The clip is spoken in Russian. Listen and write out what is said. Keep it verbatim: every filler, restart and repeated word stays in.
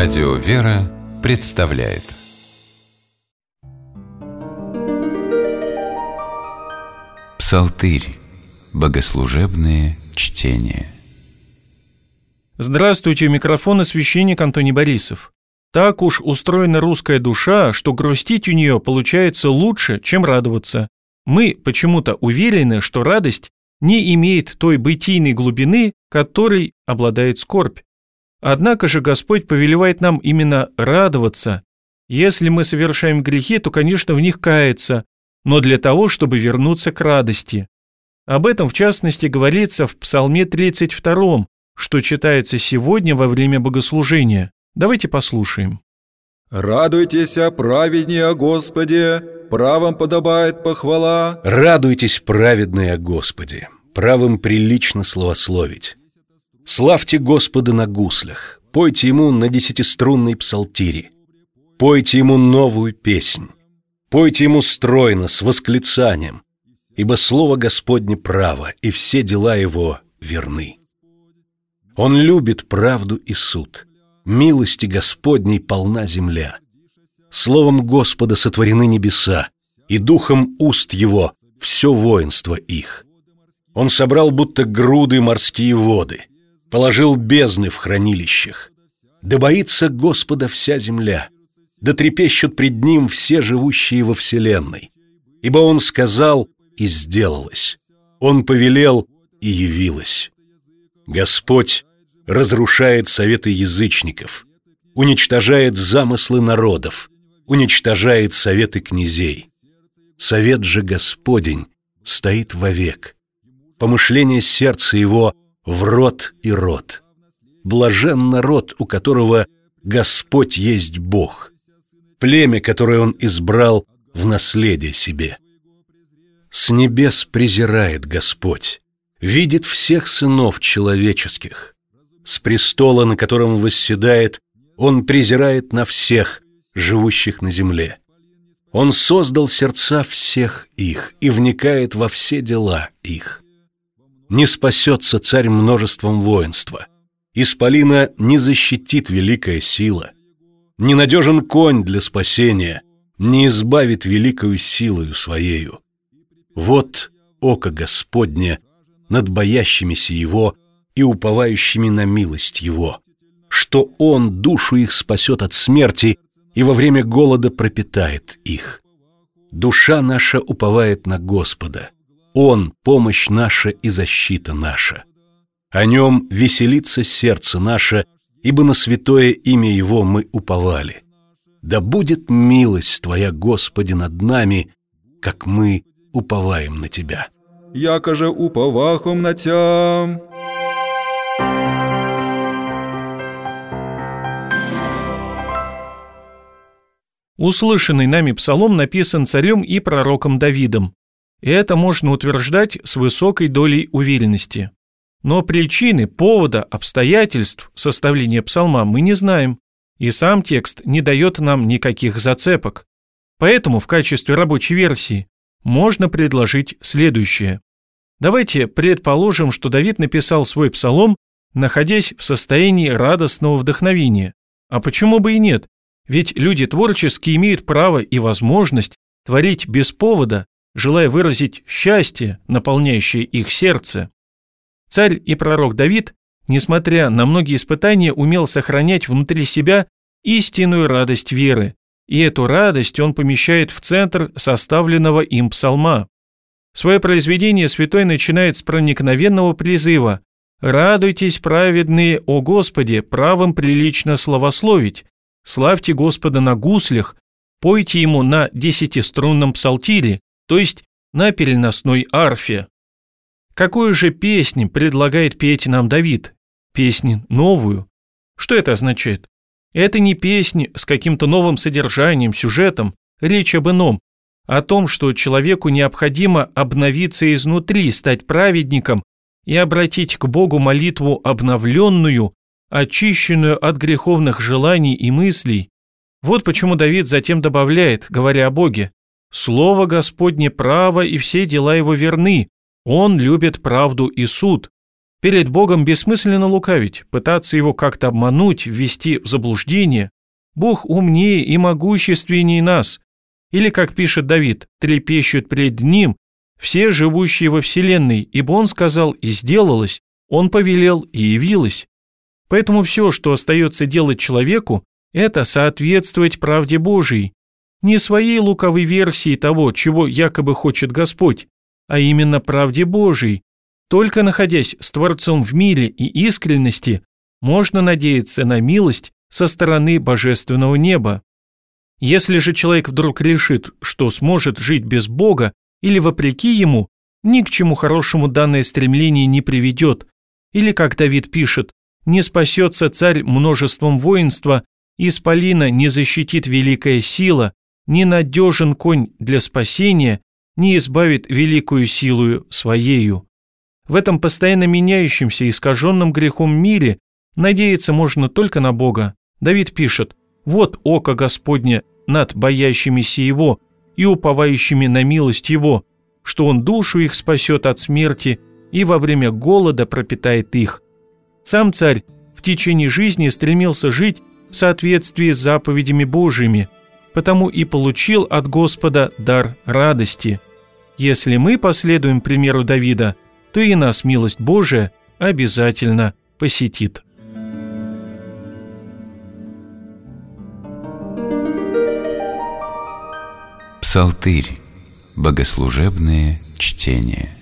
Радио «Вера» представляет Псалтырь. Богослужебные чтения. Здравствуйте, у микрофона священник Антоний Борисов. Так уж устроена русская душа, что грустить у нее получается лучше, чем радоваться. Мы почему-то уверены, что радость не имеет той бытийной глубины, которой обладает скорбь. Однако же Господь повелевает нам именно радоваться. Если мы совершаем грехи, то, конечно, в них каяться, но для того, чтобы вернуться к радости. Об этом, в частности, говорится в Псалме тридцать два, что читается сегодня во время богослужения. Давайте послушаем. «Радуйтесь, праведнее о Господе, правым подобает похвала». «Радуйтесь, праведные о Господе, правым прилично славословить. Славьте Господа на гуслях, пойте Ему на десятиструнной псалтире, пойте Ему новую песнь, пойте Ему стройно, с восклицанием, ибо слово Господне право, и все дела Его верны. Он любит правду и суд, милости Господней полна земля. Словом Господа сотворены небеса, и духом уст Его все воинство их. Он собрал будто груды морские воды, положил бездны в хранилищах. Да боится Господа вся земля, да трепещут пред Ним все живущие во вселенной. Ибо Он сказал, и сделалось, Он повелел, и явилось. Господь разрушает советы язычников, уничтожает замыслы народов, уничтожает советы князей. Совет же Господень стоит вовек, помышление сердца Его в род и род. Блажен народ, у которого Господь есть Бог, племя, которое Он избрал в наследие себе. С небес презирает Господь, видит всех сынов человеческих. С престола, на котором восседает, Он презирает на всех, живущих на земле. Он создал сердца всех их и вникает во все дела их. Не спасется царь множеством воинства, исполина не защитит великая сила. Ненадежен конь для спасения, не избавит великою силою своею. Вот око Господне над боящимися Его и уповающими на милость Его, что Он душу их спасет от смерти и во время голода пропитает их. Душа наша уповает на Господа, Он — помощь наша и защита наша. О Нем веселится сердце наше, ибо на святое имя Его мы уповали. Да будет милость Твоя, Господи, над нами, как мы уповаем на Тебя. «Яко же уповахом на Тя». Услышанный нами псалом написан царем и пророком Давидом. И это можно утверждать с высокой долей уверенности. Но причины, повода, обстоятельств составления псалма мы не знаем, и сам текст не дает нам никаких зацепок. Поэтому в качестве рабочей версии можно предложить следующее. Давайте предположим, что Давид написал свой псалом, находясь в состоянии радостного вдохновения. А почему бы и нет? Ведь люди творческие имеют право и возможность творить без повода, желая выразить счастье, наполняющее их сердце. Царь и пророк Давид, несмотря на многие испытания, умел сохранять внутри себя истинную радость веры, и эту радость он помещает в центр составленного им псалма. Свое произведение святой начинает с проникновенного призыва «Радуйтесь, праведные, о Господе, правым прилично славословить, славьте Господа на гуслях, пойте Ему на десятиструнном псалтире», то есть на переносной арфе. Какую же песнь предлагает петь нам Давид? Песнь новую. Что это означает? Это не песнь с каким-то новым содержанием, сюжетом, речь об ином, о том, что человеку необходимо обновиться изнутри, стать праведником и обратить к Богу молитву обновленную, очищенную от греховных желаний и мыслей. Вот почему Давид затем добавляет, говоря о Боге: «Слово Господне право, и все дела Его верны, Он любит правду и суд». Перед Богом бессмысленно лукавить, пытаться его как-то обмануть, ввести в заблуждение. Бог умнее и могущественнее нас. Или, как пишет Давид, трепещут пред Ним все живущие во вселенной, ибо Он сказал и сделалось, Он повелел и явилось. Поэтому все, что остается делать человеку, это соответствовать правде Божией, не своей луковой версии того, чего якобы хочет Господь, а именно правде Божией. Только находясь с Творцом в мире и искренности, можно надеяться на милость со стороны божественного неба. Если же человек вдруг решит, что сможет жить без Бога или вопреки Ему, ни к чему хорошему данное стремление не приведет. Или, как Давид пишет, «Не спасется царь множеством воинства, исполина не защитит великая сила, не надежен конь для спасения, не избавит великую силою своею». В этом постоянно меняющемся и искаженном грехом мире надеяться можно только на Бога. Давид пишет: «Вот око Господне над боящимися Его и уповающими на милость Его, что Он душу их спасет от смерти и во время голода пропитает их». Сам царь в течение жизни стремился жить в соответствии с заповедями Божьими, потому и получил от Господа дар радости. Если мы последуем примеру Давида, то и нас милость Божия обязательно посетит. Псалтырь. Богослужебные чтения.